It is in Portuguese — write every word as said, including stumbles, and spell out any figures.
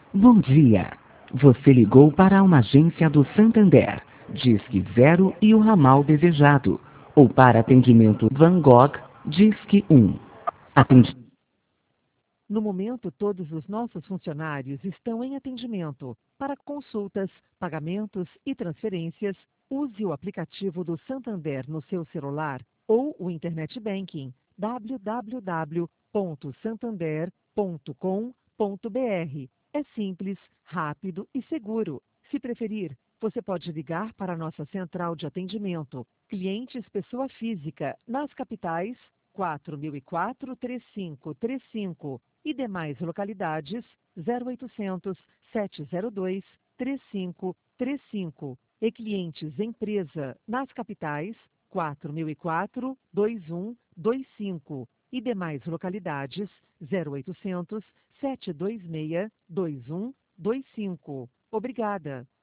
Bom dia. Você ligou para uma agência do Santander. Disque zero e o ramal desejado. Ou para atendimento Van Gogh, Disque um. Atendi... No momento, todos os nossos funcionários estão em atendimento. Para consultas, pagamentos e transferências, use o aplicativo do Santander no seu celular ou o Internet Banking w w w ponto santander ponto com ponto b r. É simples, rápido e seguro. Se preferir, você pode ligar para a nossa central de atendimento, clientes pessoa física, nas capitais quatro mil e quatro, trinta e cinco trinta e cinco e demais localidades zero oitocentos, sete zero dois, três cinco três cinco e clientes empresa nas capitais quatro mil e quatro, vinte e um vinte e cinco e demais localidades zero oitocentos, sete dois seis, dois um dois cinco. Obrigada.